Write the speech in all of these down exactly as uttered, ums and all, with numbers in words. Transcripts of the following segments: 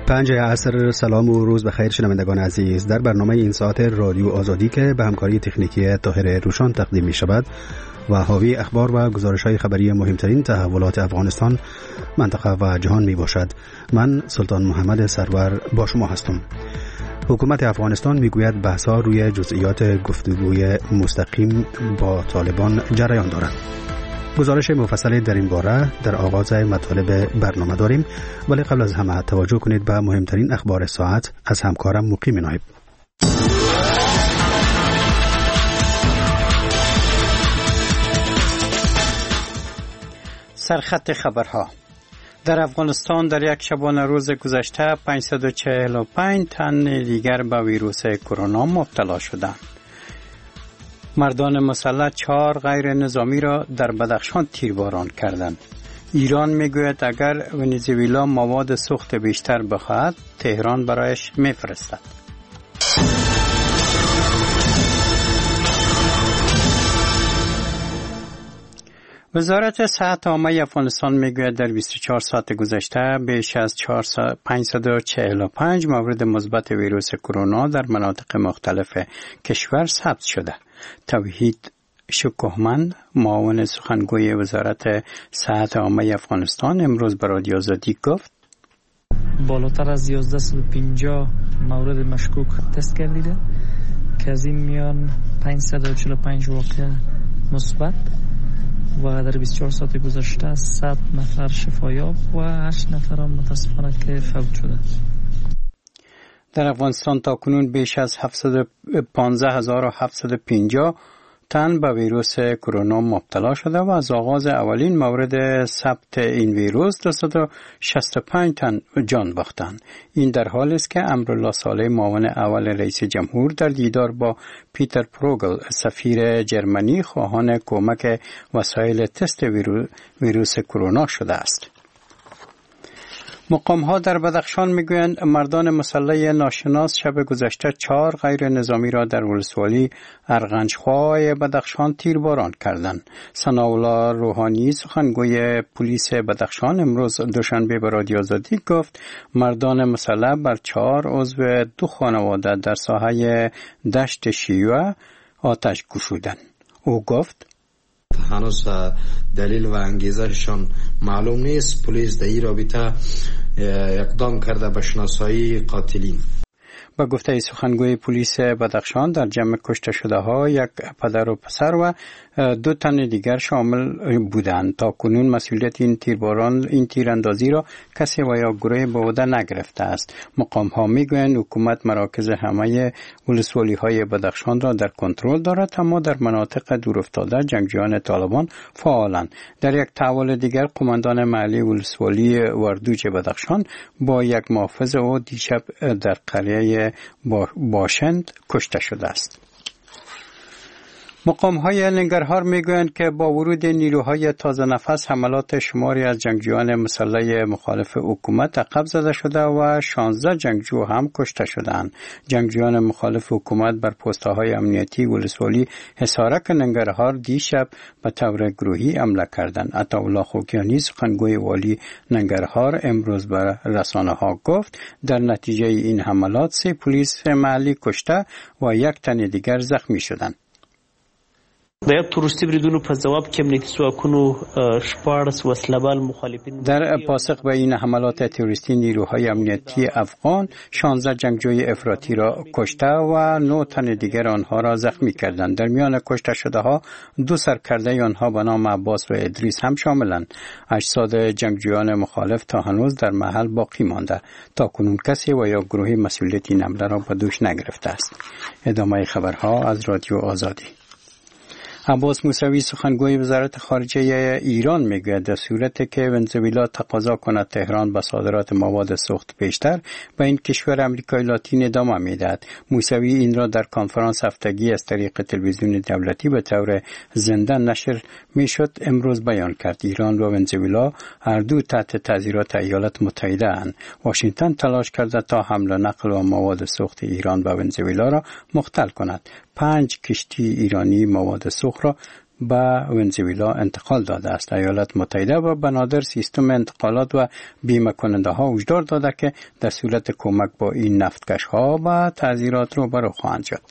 پنج عصر. سلام و روز بخیر شنوندگان عزیز. در برنامه این ساعت رادیو آزادی که به همکاری تکنیکی طاهر روشان تقدیم می شود و حاوی اخبار و گزارش‌های خبری مهمترین تحولات افغانستان، منطقه و جهان می باشد. من سلطان محمد سرور با شما هستم. حکومت افغانستان میگوید بحث‌ها روی جزئیات گفتگوی مستقیم با طالبان جریان دارد. گزارش مفصلی در این باره در آغاز مطالب برنامه داریم، ولی قبل از همه توجه کنید به مهمترین اخبار ساعت از همکارم مقیم نایب. سرخط خبرها. در افغانستان در یک شبانه روز گذشته پانصد و چهل و پنج تن دیگر به ویروس کرونا مبتلا شدند. مردان مسلح چهار غیر نظامی را در بدخشان تیرباران کردند. ایران میگوید اگر ونزوئلا مواد سوخت بیشتر بخواهد، تهران برایش میفرستد. وزارت صحت عامه افغانستان میگوید در بیست و چهار ساعت گذشته بیش از پانصد و چهل و پنج مورد مثبت ویروس کرونا در مناطق مختلف کشور ثبت شده. توحید شکوهمند، معاون سخنگوی وزارت صحت عامه افغانستان، امروز به رادیو آزادی گفت بالاتر از یازده و پنجاه مورد مشکوک تست گردیده که از این میان پانصد و چهل و پنج واقعه مثبت و در بیست و چهار ساعت گذشته صد نفر شفایاب و هشت نفر هم متاسفانه که فوت شده. در افغانستان تاکنون بیش از هفتصد و پانزده هزار و هفتصد و پنجاه تن به ویروس کرونا مبتلا شده و از آغاز اولین مورد ثبت این ویروس دویست و شصت و پنج تن جان باختند. این در حالی است که امرالله صالح، معاون اول رئیس جمهور، در دیدار با پیتر پروگل، سفیر جرمنی، خواهان کمک وسایل تست ویرو... ویروس کرونا شده است. مقام ها در بدخشان میگویند مردان مسلح ناشناس شب گذشته چهار غیر نظامی را در ولسوالی ارغنجخواه بدخشان تیرباران کردند. ثناءالله روحانی، سخنگوی پلیس بدخشان، امروز دوشنبه به رادیو آزادی گفت مردان مسلح بر چهار عضو دو خانواده در ساحه دشت شیوه آتش گشودند. او گفت هنوز دلیل و انگیزهشان معلوم نیست. پلیس در این رابطه اقدام کرده به شناسایی قاتلین. با گفته سخنگوی پلیس بدخشان در جمع کشته شده ها یک پدر و پسر و دو تن دیگر شامل بودند. تا کنون مسئولیت این تیرباران این تیراندازی را کسی و یا گروه به عهده نگرفته است. مقام ها میگویند حکومت مراکز همه ولسوالی های بدخشان را در کنترل دارد، اما در مناطق دورافتاده جنگجویان طالبان فعالند. در یک تحول دیگر قماندان محلی ولسوالی وردوج بدخشان با یک محافظ او دیشب در قریه باشند کشته شده است. مقام های ننگرهار میگویند که با ورود نیروهای تازه نفس حملات شماری از جنگجویان مسلح مخالف حکومت عقب زده شده و شانزده جنگجو هم کشته شدند. جنگجویان مخالف حکومت بر پست‌های امنیتی ولسوالی حصارک ننگرهار دیشب به طور گروهی حمله کردند. عطاالله خوکیانی، سخنگوی والی ننگرهار، امروز به رسانه‌ها گفت در نتیجه این حملات سه پلیس محلی کشته و یک تن دیگر زخمی شدند. د یک تروریستي بریدونو په جواب کې امنیتي ځواکونو شپاړس وسله‌بال مخالفین در پاسخ به این حملات تروریستی نیروهای امنیتی افغان شانزده جنگجوی افراطی را کشته و نه تن دیگر آنها را زخمی کردند. در میان کشته شده ها دو سرکرده آنها به نام عباس و ادریس هم شاملند. اجساد جنگجویان مخالف تا هنوز در محل باقی مانده. تا کنون کسی و یا گروهی مسئولیت این حمله را به دوش نگرفته است. ادامه خبرها از رادیو آزادی. عباس موسوی، سخنگوی وزارت خارجه ایران، میگوید در صورتی که ونزوئلا تقاضا کند تهران به صادرات مواد سوخت بیشتر به این کشور آمریکای لاتین ادامه میدهد. موسوی این را در کنفرانس هفتگی از طریق تلویزیون دولتی به طور زنده نشر میشد امروز بیان کرد. ایران و ونزوئلا هر دو تحت تعزیرات ایالات متحده اند. واشنگتن تلاش کرده تا حمل و نقل و مواد سوخت ایران به ونزوئلا را مختل کند. پنج کشتی ایرانی مواد سوخت را به ونزوئلا انتقال داده است. ایالات متحده و بنادر سیستم انتقالات و بیمه کننده ها هشدار داده که در صورت کمک با این نفتکش ها و تعذیرات روبرو خواهند شد.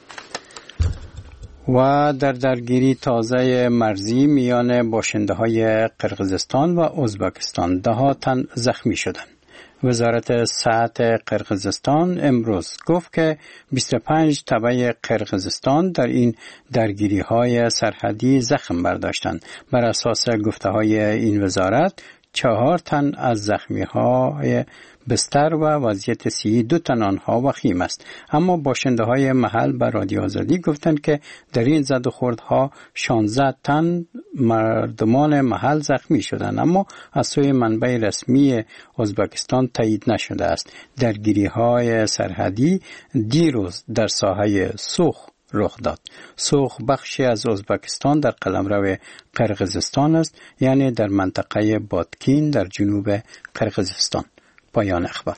و در درگیری تازه مرزی میان باشنده های قرقیزستان و ازبکستان ده ها تن زخمی شدند. وزارت صحت قرقیزستان امروز گفت که بیست و پنج تبع قرقیزستان در این درگیری های سرحدی زخم برداشتند. بر اساس گفته های این وزارت چهار تن از زخمی های بستر و وضعیت صحی دو تن آنها وخیم است. اما باشنده های محل به رادیو آزادی گفتند که در این زد و خوردها شانزده تن مردمان محل زخمی شدند، اما از سوی منبع رسمی ازبکستان تایید نشده است. درگیری های سرحدی دیروز در ساحه سوخ رخ داد. سوخ بخشی از ازبکستان در قلمرو قرقیزستان است، یعنی در منطقه بادکین در جنوب قرقیزستان. پایان اخبار.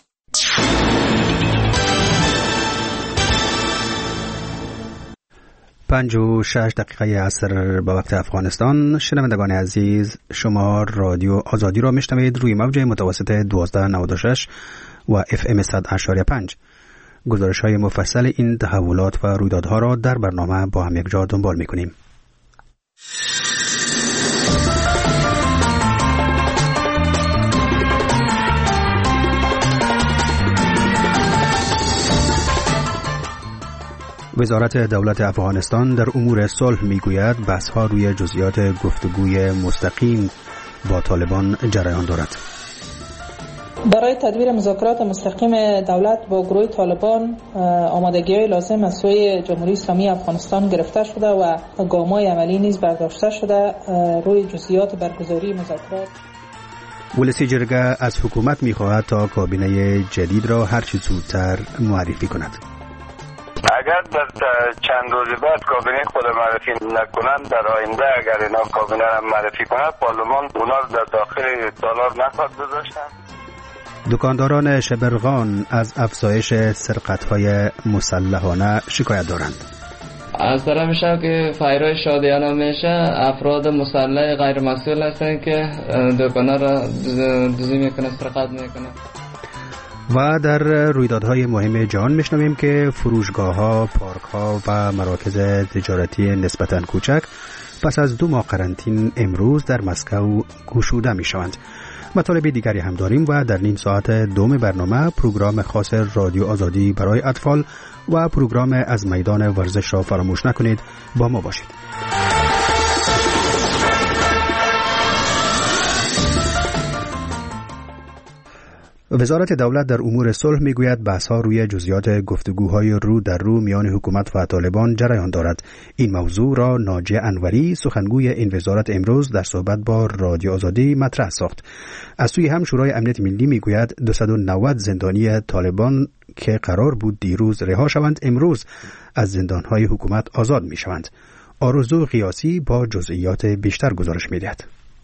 پنج و شش دقیقه عصر به وقت افغانستان. شنوندگان عزیز، شما رادیو آزادی را میشنوید روی موج متوسط دوازده نود و شش و اف ام صد اشاری پنج. گزارش های مفصل این تحولات و رویدادها را در برنامه با هم یک جا دنبال میکنیم. وزارت دولت افغانستان در امور صلح میگوید بحث‌ها روی جزئیات گفتگوی مستقیم با طالبان جریان دارد. برای تدویر مذاکرات مستقیم دولت با گروه طالبان آمادگی‌های لازم از سوی جمهوری اسلامی افغانستان گرفته شده و گام‌های عملی نیز برداشته شده روی جزئیات برگزاری مذاکرات. ولسی جرگه از حکومت می‌خواهد تا کابینه جدید را هر چه زودتر معرفی کند. اگر در چند روز بعد کابینه خود معرفی نکنند، در آینده اگر اینا کابینه را معرفی کند، پارلمان اونا را در داخل تالار نخواهد گذاشتند. دکانداران شبرغان از افزایش سرقت‌های مسلحانه شکایت دارند. از طرفش که فایرهای شادیانه میشه، افراد مسلح غیر مسئول هستند که دکانا را دزدی میکنه، سرقت میکنه. و در رویدادهای مهم جهان میشنویم که فروشگاه‌ها، پارک‌ها و مراکز تجارتی نسبتاً کوچک پس از دو ماه قرنطینه امروز در مسکو گشوده میشوند. مطالب دیگری هم داریم و در نیم ساعت دوم برنامه پروگرام خاص رادیو آزادی برای اطفال و پروگرام از میدان ورزش را فراموش نکنید. با ما باشید. وزارت دولت در امور صلح میگوید بحث‌ها روی جزئیات گفتگوهای رو در رو میان حکومت و طالبان جریان دارد. این موضوع را ناجیه انوری، سخنگوی این وزارت، امروز در صحبت با رادیو آزادی مطرح ساخت. از سوی هم شورای امنیت ملی میگوید دویست و نود زندانی طالبان که قرار بود دیروز رها شوند، امروز از زندانهای حکومت آزاد میشوند. آرزو قیاسی با جزئیات بیشتر گزارش میدهد.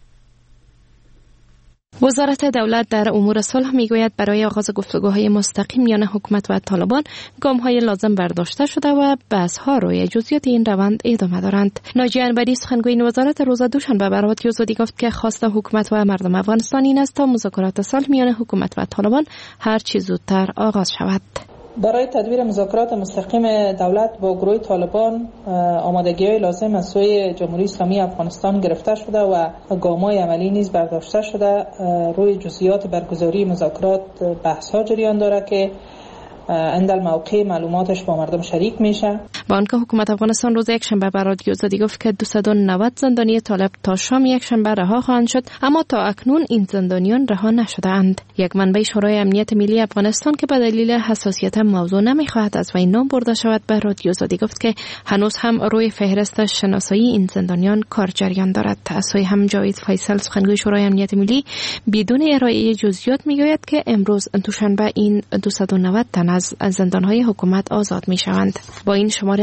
وزارت دولت در امور صلح میگوید برای آغاز گفتگوهای مستقیم میان حکومت و طالبان گام‌های لازم برداشته شده و بحث‌ها روی جزئیات این روند ادامه دارند. ناجیه انوری، سخنگوی این وزارت، روز دوشنبه به رادیو آزادی گفت که خواست حکومت و مردم افغانستان این است تا مذاکرات صلح میان حکومت و طالبان هر چه زودتر آغاز شود. برای تدویر مذاکرات مستقیم دولت با گروه طالبان آمادگی‌های لازم از سوی جمهوری اسلامی افغانستان گرفته شده و گام‌های عملی نیز برداشته شده روی جزئیات برگزاری مذاکرات بحث‌ها جریان دارد که عند الموقع معلوماتش با مردم شریک میشه. با آنکه حکومت افغانستان روز یک شنبه به رادیو آزادی گفت که دویست و نود زندانی طالب تا شام یک شنبه رها خواهند شد، اما تا اکنون این زندانیان رها نشده‌اند. یک منبع شورای امنیت ملی افغانستان که به دلیل حساسیت موضوع نمیخواهد از وی نام برده شود به رادیو آزادی گفت که هنوز هم روی فهرست شناسایی این زندانیان کار جریان دارد. از سوی هم جاوید فیصل، سخنگوی شورای امنیت ملی، بدون ارائه جزئیات میگوید که امروز دوشنبه این دویست و نود تن از زندانهای حکومت آزاد میشوند. با این شماره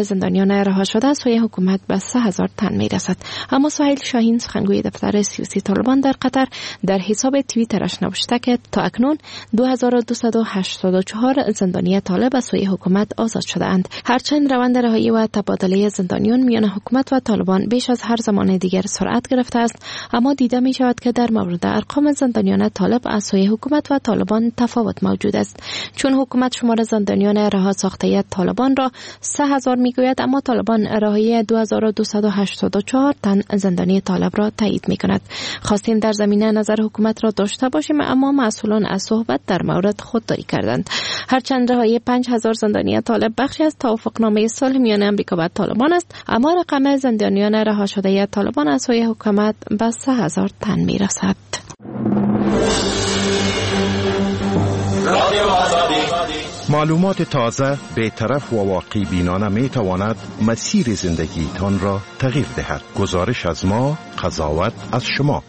کل زندانیان رها شده سوی حکومت به سه هزار تن می رسد. اما سهیل شاهین سخنگوی دفتر سیاسی طالبان در قطر در حساب توییترش نوشته که تا اکنون دو هزار و دویست و هشتاد و چهار زندانی طالب از سوی حکومت آزاد شده اند. هرچند روند رهایی و تبادله زندانیان میان حکومت و طالبان بیش از هر زمان دیگر سرعت گرفته است، اما دیده می شود که در مورد ارقام زندانیان طالب از سوی حکومت و طالبان تفاوت موجود است، چون حکومت شمار زندانیان رها ساخته طالبان را سه هزار میگوید، اما طالبان رهایی دو هزار و دویست و هشتاد و چهار تن زندانی طالب را تایید می کند. خواستیم در زمینه نظر حکومت را داشته باشیم، اما مسئولان از صحبت در مورد خودداری کردند. هرچند رهایی پنج هزار زندانی طالب بخشی از توافقنامه صلح میان آمریکا و طالبان است، اما رقم زندانیان رها شده طالبان از سوی حکومت به سه هزار تن می رسد. معلومات تازه، بی‌طرف و واقع بینانه می تواند مسیر زندگیتان را تغییر دهد. گزارش از ما، قضاوت از شما.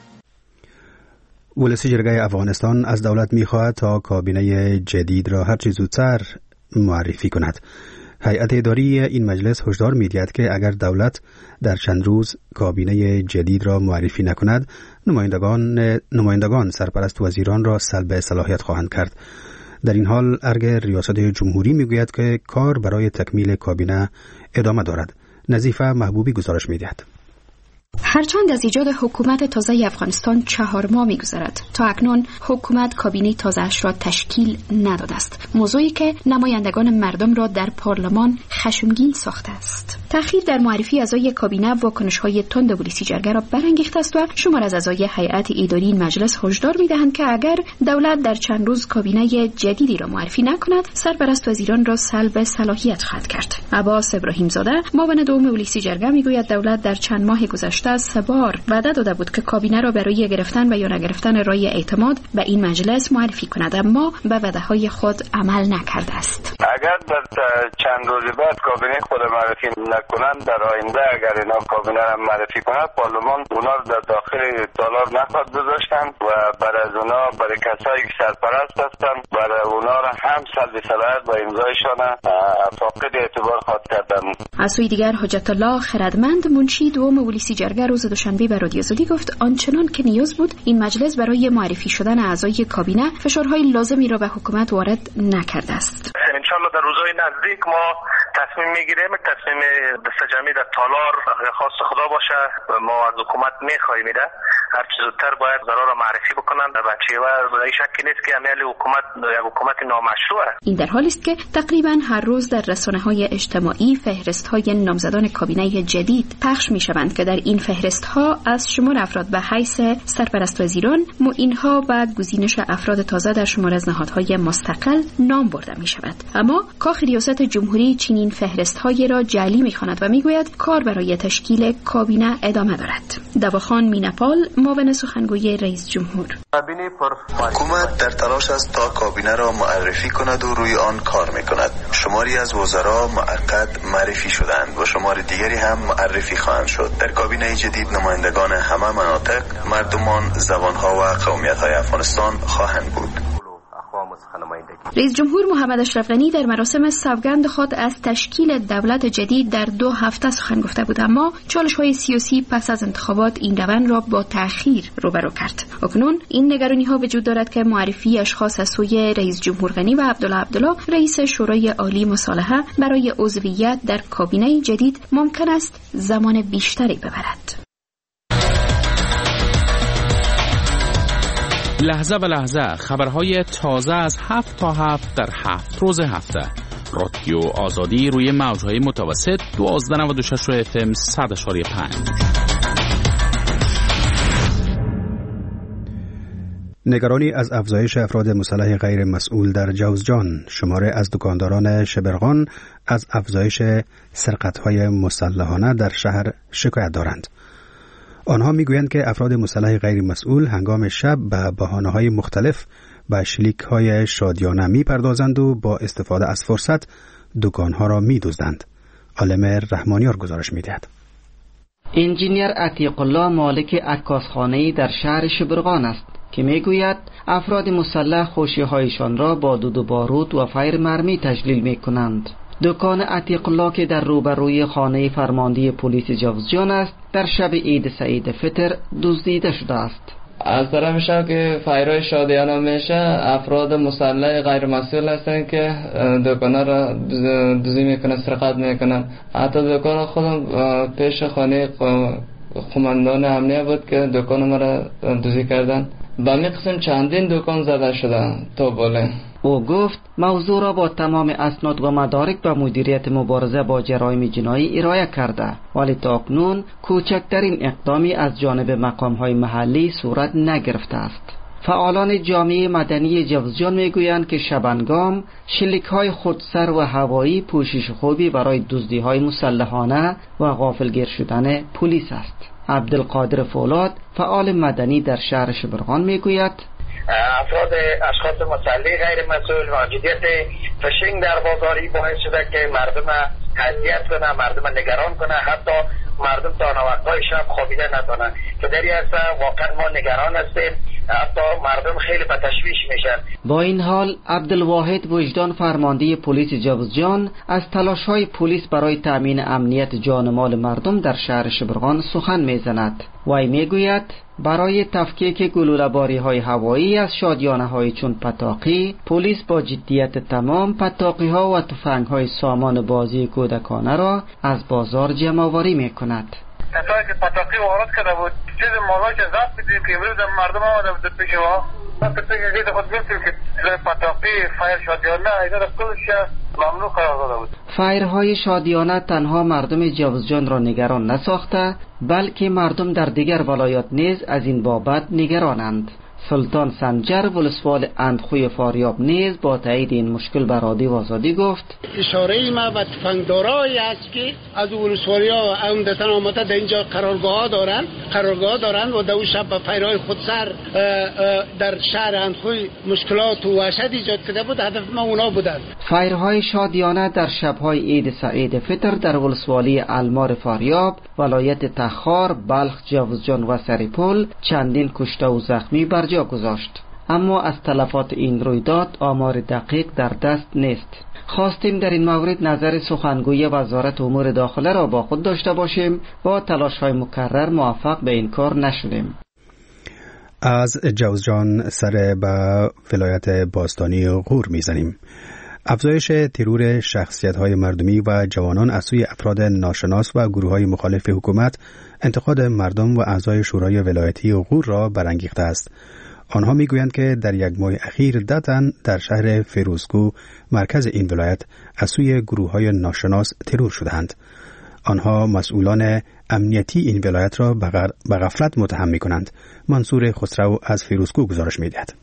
ولسی جرگه افغانستان از دولت می خواهد تا کابینه جدید را هرچه زودتر معرفی کند. هیئت اداری این مجلس هشدار می دهد که اگر دولت در چند روز کابینه جدید را معرفی نکند، نمایندگان نمایندگان سرپرست وزیران را سلب صلاحیت خواهند کرد. در این حال ارگ ریاست جمهوری می گوید که کار برای تکمیل کابینه ادامه دارد. نظیفه محبوبی گزارش می دهد. هرچند از ایجاد حکومت تازه افغانستان چهار ماه می‌گذرد، تا اکنون حکومت کابینه تازه‌اش را تشکیل نداده است، موضوعی که نمایندگان مردم را در پارلمان خشمگین ساخته است. تأخیر در معرفی اعضای کابینه واکنش‌های تند ولسی جرگه را برانگیخته است و شمار از اعضای هیئت اداری این مجلس هشدار می‌دهند که اگر دولت در چند روز کابینه جدیدی را معرفی نکند، سرپرست وزیران را سلب صلاحیت خواهد کرد. عباس ابراهیم زاده، معاون دوم ولسی جرگه می‌گوید دولت در چند ماه گذشته از سه بار وعده داده بود که کابینه را برای گرفتن و یا نگرفتن رای اعتماد به این مجلس معرفی کند، اما به وعده‌های خود عمل نکرده است. اگر در چند روز بعد کابینه خود معرفی نکنند، در آینده اگر اینا کابینه را معرفی کنند، پارلمان اونا را در داخل تالار نخواهد گذاشتن و برای از اونا برای کسایی که سرپرست هستند برای اونا را هم سلب صلاحیت و امضایشان فاقد اعتبار خواهد کردن. از سوی دیگر حجت الله خردمند، منشی دوم ولسی جرگه روز دوشنبه به رادیو آزادی گفت آنچنان که نیاز بود این مجلس برای معرفی شدن اعضای کابینه فشارهای لازمی را به حکومت وارد نکرده است. ان شاء الله در روزهای نزدیک ما تصمیم میگیریم، تصمیم دست جمعی در تالار خاص خدا باشه ما از حکومت میخواهیم میده هر چه زودتر باید قرار معرفی بکنن در بچه و این شکی نیست که عمل حکومت یک حکومت نامشروع است. این در حالی است که تقریبا هر روز در رسانه‌های اجتماعی فهرست‌های نامزدان کابینه جدید پخش می‌شوند که در این فهرست‌ها از شمار افراد به حیث سرپرست وزیران، معین‌ها و گزینش افراد تازه در شمار از نهادهای مستقل نام برده می‌شود. اما کاخ ریاست جمهوری چنین فهرست‌های را جعلی می‌خواند و می‌گوید کار برای تشکیل کابینه ادامه دارد. دواخان مینپال، معاون سخنگوی رئیس جمهور: حکومت در تلاش است تا کابینه را معرفی کند و روی آن کار می‌کند. شماری از وزرا موقت معرفی شدند و شمار دیگری هم معرفی خواهند شد. در کابینه جدید نمایندگان همه مناطق، مردمان، زبان‌ها و قومیت‌های افغانستان خواهند بود. رئیس جمهور محمد اشرف غنی در مراسم سوگند خود از تشکیل دولت جدید در دو هفته سخن گفته بود، اما چالش‌های سیاسی پس از انتخابات این روند را با تأخیر روبرو کرد. اکنون این نگرانی‌ها وجود دارد که معرفی اشخاص از سوی رئیس جمهور غنی و عبدالله عبدالله رئیس شورای عالی مصالحه برای عضویت در کابینه جدید ممکن است زمان بیشتری ببرد. لحظه به لحظه خبرهای تازه از هفت تا هفت در هفت روز هفته. رادیو آزادی روی موجهای متوسط دوازده نود و شش اف ام صد اشاری پنج. نگرانی از افزایش افراد مسلح غیر مسئول در جوزجان، شماره از دکانداران شبرغان از افزایش سرقت‌های مسلحانه در شهر شکایت دارند. آنها میگویند که افراد مسلح غیر مسئول هنگام شب به بهانه‌های مختلف به شلیک‌های شادیانه می‌پردازند و با استفاده از فرصت دکان‌ها را می‌دزدند. عالم رحمانیار گزارش می‌دهد. انجینیر عتیق الله مالک عکاسخانه‌ای در شهر شبرغان است که میگوید افراد مسلح خوشی‌هایشان را با دود و بارود و فیر مرمی تجلیل می‌کنند. دکان عتیق الله که در روبروی خانه فرمانده پلیس جوزجان است در شب عید سعید فطر دزدیده شده است. از طرف شب که فایرهای شادیانه میشه افراد مسلح غیر مسئول هستن که دکانا را دزدی میکنن، سرقت میکنن. حتی دکان خودم پیش خانه قماندان امنیه بود که دکان ما را دزدی کردن. با می قسم چندین دکان زده شده تا بالا. او گفت موضوع را با تمام اسناد و مدارک به مدیریت مبارزه با جرایم جنایی ارائه کرده، ولی تا اکنون کوچکترین اقدامی از جانب مقام‌های محلی صورت نگرفته است. فعالان جامعه مدنی جوزجان میگویند که شبانگام شلیک‌های خودسر و هوایی پوشش خوبی برای دزدی‌های مسلحانه و غافلگیر شدن پلیس است. عبدالقادر فولاد فعال مدنی در شهر شبرغان میگوید افراد اشخاص مسلح غیر مسئول موجودیت فشینگ در بازاری باعث شده که مردم اذیت کنه، مردم نگران کنه، حتی مردم تا وقتهای شب خوابیده نتونن. که در این اصلا واقعا ما نگران هستیم، حتی مردم خیلی به تشویش میشن. با این حال عبدالواحد وجدان فرمانده پلیس جوزجان از تلاش‌های پلیس برای تأمین امنیت جان و مال مردم در شهر شبرغان سخن میزند. وی میگوید برای تفکیک گلوله‌باری‌های هوایی از شادیانه‌های چون پتاقی، پلیس با جدیت تمام پتاقی‌ها و تفنگ‌های سامان بازی کودکانه را از بازار جمع‌آوری می‌کند. کسایی که پتاقی وارد کرده بود چیز مالایی که ضبط می‌دید که امروز مردم آمده بود پیش ما وقتی که خود گفتیم که پتاقی فایر شادیانه اینا را کلش ممنوع قرار داده بود. فایرهای شادیانه تنها مردم جوزجان را نگران نساخته بلکه مردم در دیگر ولایات نیز از این بابت نگرانند. سلطان سنجر ولسوال اندخوی فاریاب نیز با تایید این مشکل بر رادیو آزادی گفت اشاره ما به تفنگدارایی است که از ولسوالیا عمدتاً آمده در اینجا قرارگاه دارند قرارگاه دارند و در اون شب به فایرهای خودسر در شهر اندخوی مشکلات و وحشت ایجاد کرده بود. هدف ما اونا بودند. فایرهای شادیانه در شبهای عید سعید فطر در ولسوالی المار فاریاب، ولایت تخار، بلخ، جوزجان و سریپول چندین کشته و زخمی بر جا گذاشت. اما از تلفات این رویداد آمار دقیق در دست نیست. خواستیم در این مورد نظر سخنگوی وزارت امور داخله را با خود داشته باشیم، با تلاش‌های مکرر موفق به این کار نشدیم. از جوزجان سر به ولایت باستانی غور میزنیم. افزایش ترور شخصیت‌های مردمی و جوانان از سوی افراد ناشناس و گروه‌های مخالف حکومت انتقاد مردم و اعضای شورای ولایتی غور را برانگیخته است. آنها میگویند که در یک ماه اخیر ده تن در شهر فیروزکو مرکز این ولایت از سوی گروه‌های ناشناس ترور شدند. آنها مسئولان امنیتی این ولایت را به غفلت متهم می‌کنند. منصور خسرو از فیروزکو گزارش می‌دهد.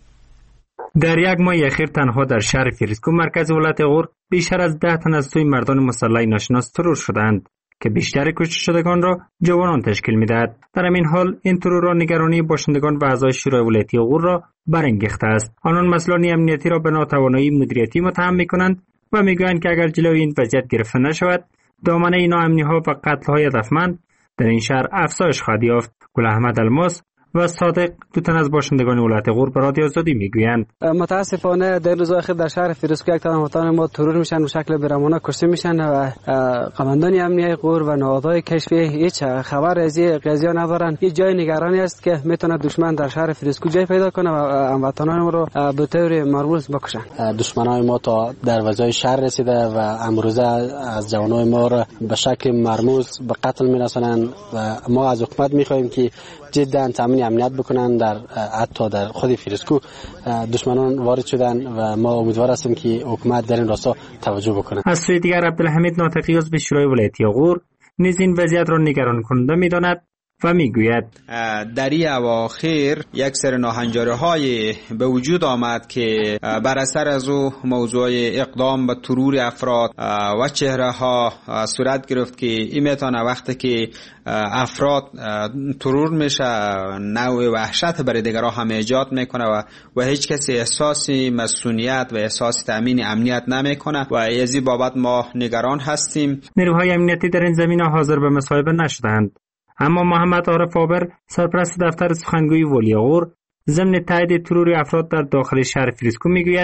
در یک ماه اخیر تنها در شهر فیروزکو مرکز ولایت غور بیشتر از ده تن از سوی مردان مسلح ناشناس ترور شدند که بیشتر کشته شدگان را جوانان تشکیل می‌دهد. در همین حال این ترور را نگرانی باشندگان و اعضای شورای ولایتی غور را برانگیخته است. آنان مسئولان امنیتی را به ناتوانی مدیریتی متهم می‌کنند و می‌گویند که اگر جلوی این وضعیت گرفته نشود، دامنه ناامنی‌ها و قتل‌های هدفمند در این شهر افزایش خواهد یافت. گل احمد الماس و صادق دو تن از باشندگان ولایت غور به رادیو آزادی میگویند متاسفانه در روز اخیر در شهر فیروزکو یک تن هموطن ما ترور میشن و شکل بیرحمانه کشته میشن و قماندان امنیتی غور و نهادهای کشفی هیچ خبر از این قضیه ندارن. یه جای نگرانی است که میتونه دشمن در شهر فیروزکو جای پیدا کنه و هموطنان ما رو به طور مرموز بکشن. دشمنان ما تا دروازه شهر رسیده و امروزه از جوانای ما رو به شکل مرموز به قتل میرسونن و ما از حکومت میخواهیم که جدا تامین امنیت بکنن. در حتی در خود فیروزکو دشمنان وارد شدن و ما امیدوار هستیم که حکومت در این راستا توجه بکنه. از سوی دیگر عبدالحمید ناطقی عضو شورای ولایتی غور نیز این وضعیت را نگران کننده می‌داند و میگوید در این اواخر یک سری ناهنجاری‌های به وجود آمد که بر اثر از او موضوع اقدام به ترور افراد و چهره‌ها صورت گرفت که این میتونه وقتی که افراد ترور میشه نوع وحشت برای دیگران هم ایجاد میکنه و و هیچ کسی احساس مسئولیت و احساس تامین امنیت نمیکنه و از این بابت ما نگران هستیم. نیروهای امنیتی در این زمینه حاضر به مصاحبه نشدند. اما محمد عارف آبر سرپرست دفتر سخنگوی ولی غور ضمن تایید ترور افراد در داخل شهر فیروزکو میگوید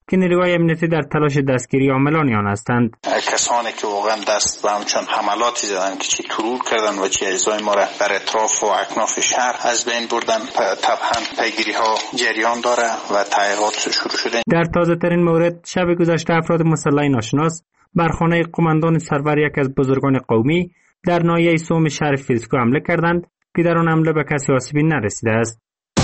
که نیروهای امنیتی در تلاش دستگیری عاملان آن هستند. کسانی که واقعا دست به همچون حملاتی زدن که چی ترور کردن و چی اجزای ما را بر اطراف و اکناف شهر از بین بردن، طبعا پیگیری ها جریان داره و تحقیقات شروع شده. در تازه ترین مورد شب گذشته افراد مسلح ناشناس بر خانه قماندان سرور یک از بزرگان قومی در ناحیه سوم شهر فریسکو حمله کردند که در آن حمله به کسی آسیبی نرسیده است.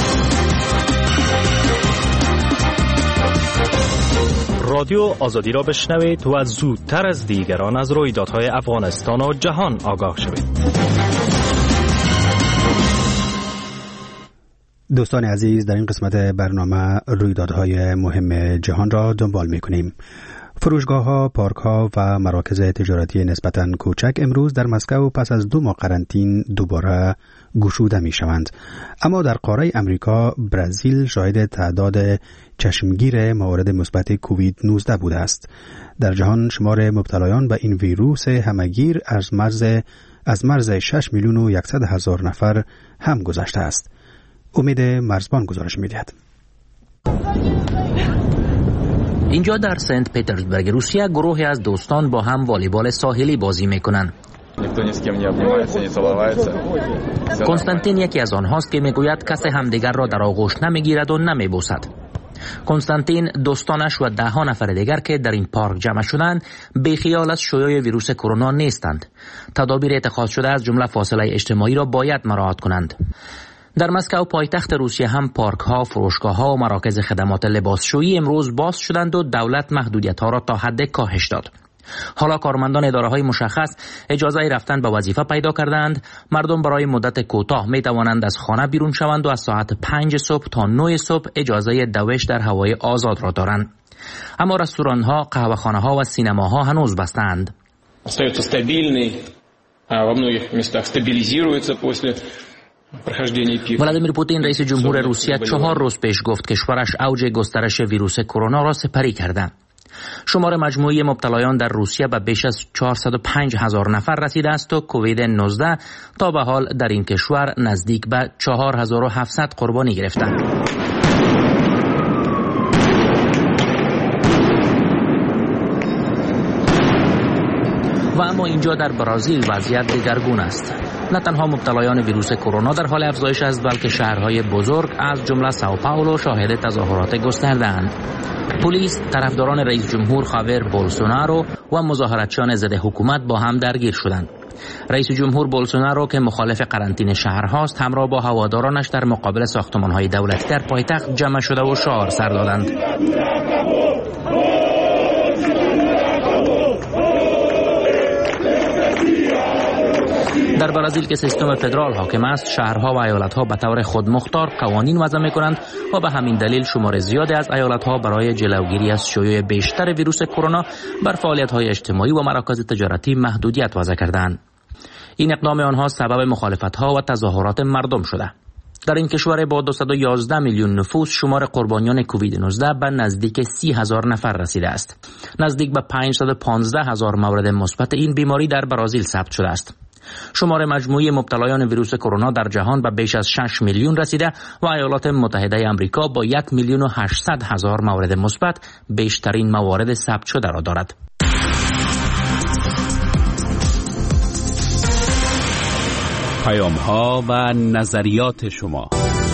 رادیو آزادی را بشنوید و زودتر از دیگران از رویدادهای افغانستان و جهان آگاه شوید. دوستان عزیز، در این قسمت برنامه رویدادهای مهم جهان را دنبال می‌کنیم. فروشگاه‌ها، پارک‌ها و مراکز تجارتی نسبتاً کوچک امروز در مسکو پس از دو ماه قرنطین دوباره گشوده می‌شوند. اما در قاره امریکا، برزیل شاهد تعداد چشمگیر موارد مثبت کووید نوزده بوده است. در جهان شمار مبتلایان به این ویروس همه‌گیر از مرز از مرز شش میلیون و صد هزار نفر هم گذشته است. امید مرزبان گزارش می‌دهد. اینجا در سنت پترزبورگ روسیه گروهی از دوستان با هم والیبال ساحلی بازی میکنند. کنستانتین یکی از آنهاست که میگوید کسی همدیگر را در آغوش نمیگیرد و نمیبوسد. کنستانتین، دوستانش و ده ها نفر دیگر که در این پارک جمع شدند بیخیال از شیوع ویروس کرونا نیستند. تدابیر اتخاذ شده از جمله فاصله اجتماعی را باید مراعات کنند. در مسکو پایتخت روسیه هم پارک ها، فروشگاه ها و مراکز خدمات لباسشویی امروز باز شدند و دولت محدودیت ها را تا حد کاهش داد. حالا کارمندان اداره های مشخص اجازه رفتن به وظیفه پیدا کردند. مردم برای مدت کوتاه می توانند از خانه بیرون شوند و از ساعت پنج صبح تا نه صبح اجازه دوش در هوای آزاد را دارند. اما رستوران ها، قهوه‌خانه ها و سینما ها هنوز بستند. ولادیمیر پوتین رئیس جمهور روسیه چهار روز پیش گفت کشورش اوج گسترش ویروس کرونا را سپری کرده. شمار مجموعی مبتلایان در روسیه به بیش از چهارصد و پنج هزار نفر رسیده است و کووید نوزده تا به حال در این کشور نزدیک به چهار هزار و هفتصد قربانی گرفته. و اما اینجا در برزیل وضعیت دگرگون است. نه تنها مبتلایان ویروس کرونا در حال افزایش است، بلکه شهرهای بزرگ از جمله سائو پائولو شاهد تظاهرات گسترده‌اند. پلیس، طرفداران رئیس جمهور خاویر بولسونارو و مظاهرتچیان ضد حکومت با هم درگیر شدند. رئیس جمهور بولسونارو که مخالف قرنطینه شهرهاست، همراه با هوادارانش در مقابل ساختمان‌های دولتی در پایتخت جمع شده و شعار سر دادند. در برزیل که سیستم فدرال حاکم است، شهرها و ایالتها به طور خودمختار قوانین وضع می‌کنند و به همین دلیل شمار زیادی از ایالتها برای جلوگیری از شیوع بیشتر ویروس کرونا بر فعالیت‌های اجتماعی و مراکز تجارتی محدودیت وضع کردند. این اقدام آنها سبب مخالفت‌ها و تظاهرات مردم شده. در این کشور با دویست و یازده میلیون نفوس شمار قربانیان کووید نوزده به نزدیک سی هزار نفر رسیده است. نزدیک به پانصد و پانزده هزار مورد مثبت این بیماری در برزیل ثبت شده است. شمار مجموعی مبتلایان ویروس کرونا در جهان به بیش از شش میلیون رسیده و ایالات متحده آمریکا با یک میلیون و هشتصد هزار مورد مثبت بیشترین موارد ثبت شده را دارد. پیام ها و نظریات شما.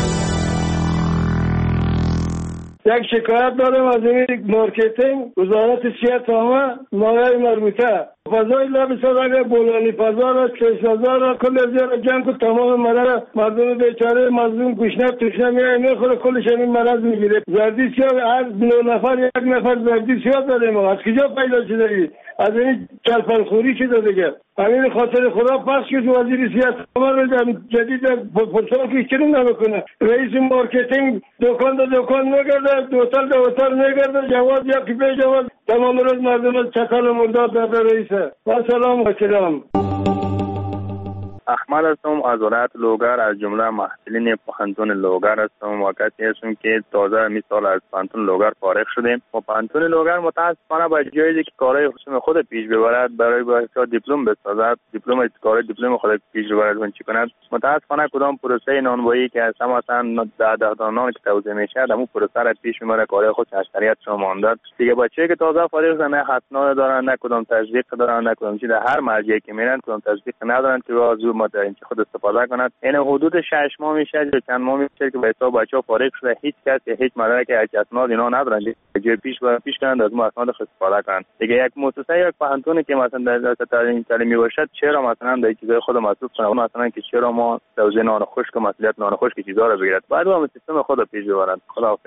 یک شکایت دارم از این مارکتینگ وزارت صحت عامه مایه مربوطه فضای لب ساز اگر بولانی فضا را چشمازا را کل از را جمع کن تمام مرض مردم بیچاره مظلوم گوشنه توشنه میای میخوره کلش این مرض میگیره. زردی سیاه هر نه نفر یک نفر زردی سیاه داریم. از کجا پیدا شده ای؟ از این چلپلخوری شده دیگه. همین خاطر خدا پس که وزیر صحت عامه رو جدید پرسان که چرا نمیکنه. رئیس مارکتینگ دکان دا دکان نگرده، دوتال دا اوتال نگرده، جواب یا که به جواب تمام روز مردم چکال مرداد در رئیسه. و سلام و سلام. احمد هستم از ولایت لوگر، از جمله محصلین پوهنتون لوگر هستم. وقتی هستم که تازه می سال از پوهنتون لوگر فارغ شدیم و پوهنتون لوگر متاسفانه به جایی که کارهای خصوصی خود پیش ببرد برای بچه‌ها دیپلم بسازد، دیپلم کار دیپلم خود پیش ببرد و چی کند، متاسفانه کدام پروسه نانوایی که اصلا مثلا ده ده نان که توزیع میشه همون پروسه را پیش میبره، کارهای خود اکثریت شما مانده دیگه. بچه‌ای که تازه فارغ شدن نه حتما دارن، نه کدام تشویق دارن، نه کدام چیز. هر مرجعی که میرن کدام تشویق ندارن که از او مدرن خود استفاده کنند. این حدود شش ماه میشه یا چند ماه میشه که به حساب بچه‌ها فارغ شده، هیچ کس هیچ مدرک اسناد اینا ندارن که پیش بر پیش کنند از ما اسناد استفاده کنند. دیگه یک مؤسسه یک پوهنتونی که مثلا در تعلیم تعلیمی باشد چرا مثلا در چیزای خود مصرف کنه، مثلا که چرا ما توزیع نان خشک و مسئولیت نان خشک چیزا رو بگیرد، بعد هم سیستم خود پیش ببرند. خداحافظ.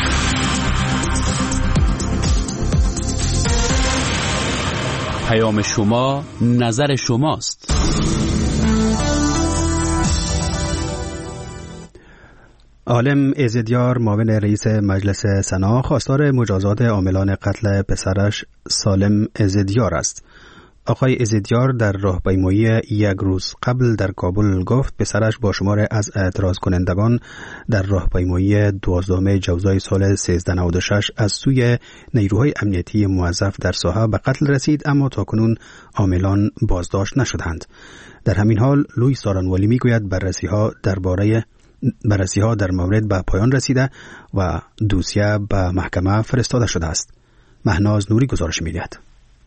پیام شما نظر شماست. عالم ایزدیار معاون رئیس مجلس سنا خواستار مجازات عاملان قتل پسرش سالم ایزدیار است. آقای ایزدیار در راهپیمایی یک روز قبل در کابل گفت پسرش با شمار از اعتراض کنندگان در راهپیمایی دوازدهم جوزای سال سیزده نود و شش از سوی نیروهای امنیتی موظف در ساحه به قتل رسید، اما تاکنون عاملان بازداشت نشدند. در همین حال لوی سارانوالی میگوید بررسی ها درباره بررسی ها در مورد به پایان رسیده و دوسیه به محکمه فرستاده شده است. مهناز نوری گزارش می‌دهد.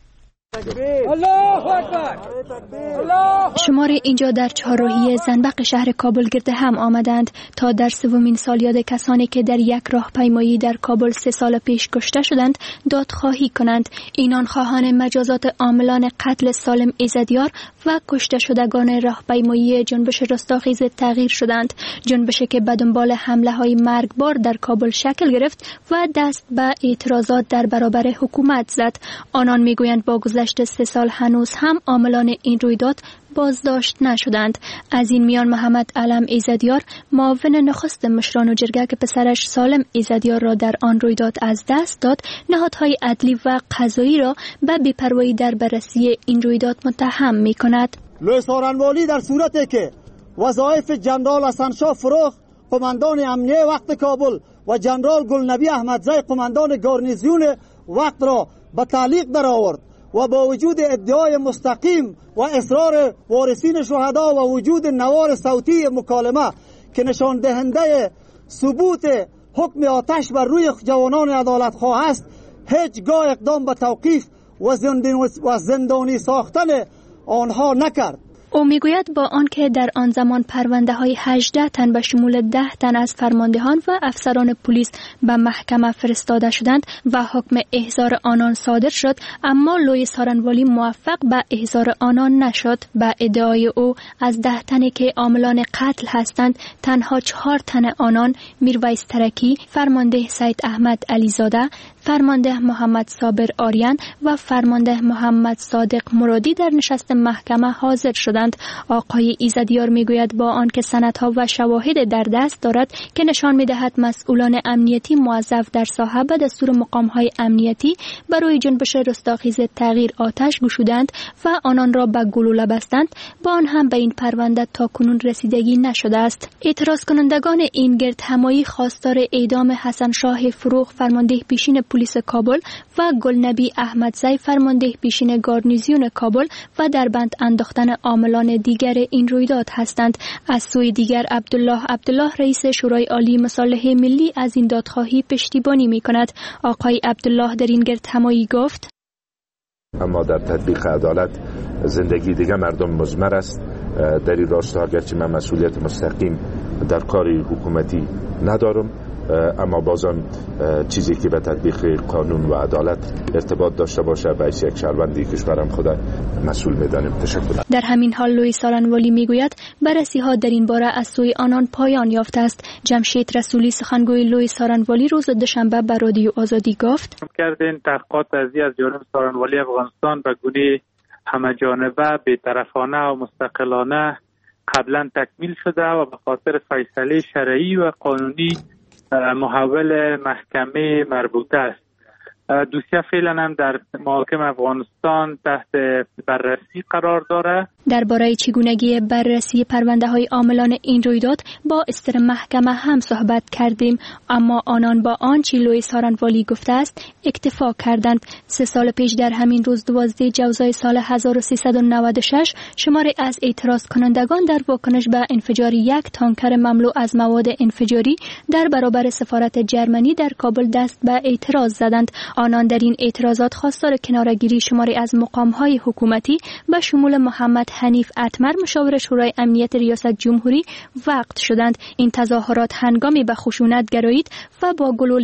شمار اینجا در چهارراهی زنبق شهر کابل گرد هم آمدند تا در سومین سالیاد کسانی که در یک راهپیمایی در کابل سه سال پیش کشته شدند دادخواهی کنند. اینان خواهان مجازات عاملان قتل سالم ایزدیار و کشته شدگان راهپیمایی جنبش رستاخیز تغییر شدند، جنبشی که به دنبال حمله های مرگبار در کابل شکل گرفت و دست به اعتراضات در برابر حکومت زد. آنان میگویند با گذشت سه سال هنوز هم عاملان این رویداد بازداشت نشدند. از این میان محمد علم ایزدیار معاون نخست مشران و جرگه که پسرش سالم ایزدیار را در آن رویداد از دست داد، نهادهای عدلی و قضایی را به بی‌پروایی در بررسی این رویداد متهم می‌کند. لوی سارانوالی در صورتی که وظایف جنرال حسنشاه فروغ قماندان امنیه وقت کابل و جنرال گلنبی احمدزی قماندان گارنیزیون وقت را به تعلیق در آورد و با وجود ادعای مستقیم و اصرار وارثین شهدا و وجود نوار صوتی مکالمه که نشان دهنده ثبوت حکم آتش بر روی جوانان عدالت خواه است، هیچگاه اقدام به توقیف و زندانی ساختن آنها نکرد. او میگوید با آنکه در آن زمان پرونده های هجده تن به شمول ده تن از فرماندهان و افسران پلیس به محکمه فرستاده شدند و حکم احضار آنان صادر شد، اما لوی سارانوالی موفق به احضار آنان نشد. به ادعای او از ده تنی که عاملان قتل هستند تنها چهار تن آنان میرویس ترکی، فرمانده سید احمد علیزاده، فرمانده محمد صابر آریان و فرمانده محمد صادق مرادی در نشست محکمه حاضر شدند. آقای ایزدیار میگوید با آنکه سندها و شواهد در دست دارد که نشان میدهد مسئولان امنیتی موظف در ساحه به دستور مقامهای امنیتی برای جنبش رستاخیز تغییر آتش گشودند و آنان را به گلوله بستند، با آن هم به این پرونده تا کنون رسیدگی نشده است. اعتراض کنندگان این گرد همایی خواستار اعدام حسن شاه فروغ فرمانده پیشین پلیس کابل و گلنبی احمدزی فرمانده پیشین گارنیزیون کابل و در بند انداختن عاملان دیگر این رویداد هستند. از سوی دیگر عبدالله عبدالله رئیس شورای عالی مصالح ملی از این دادخواهی پشتیبانی می کند. آقای عبدالله در این گرد همایی گفت: اما در تطبیق عدالت زندگی دیگه مردم مضمر است. در این راستا اگرچه من مسئولیت مستقیم در کار حکومتی ندارم، اما بازم چیزی که به تطبیق قانون و عدالت ارتباط داشته باشه به حیث یک شهروندی کشورم خود مسئول می‌دانیم. تشکر. در همین حال لوی سارانوالی میگوید بررسی ها در این باره از سوی آنان پایان یافته است. جمشید رسولی سخنگوی لوی سارانوالی روز دوشنبه به رادیو آزادی گفت: کردین تحقیقات از جانب سارانوالی افغانستان به گونه همه جانبه، بی‌طرفانه و مستقلانه قبلا تکمیل شده و به خاطر فیصله شرعی و قانونی محول محکمه مربوطه است دوسیه فعلا هم در محاکم افغانستان تحت بررسی قرار داره. درباره چگونگی بررسی پرونده های عاملان این رویداد با استر محکمه هم صحبت کردیم، اما آنان با آنچه لوی سارنوالی گفته است اکتفا کردند. سه سال پیش در همین روز دوازده جوزای سال هزار و سیصد و نود و شش شماری از اعتراض کنندگان در واکنش به انفجار یک تانکر مملو از مواد انفجاری در برابر سفارت جرمنی در کابل دست به اعتراض زدند. آنان در این اعتراضات خواستار کناره‌گیری شماری از مقام‌های حکومتی به شمول محمد حنیف اتمر مشاور شورای امنیت ریاست جمهوری وقت شدند. این تظاهرات هنگامی به خشونت گرایید و با گلوله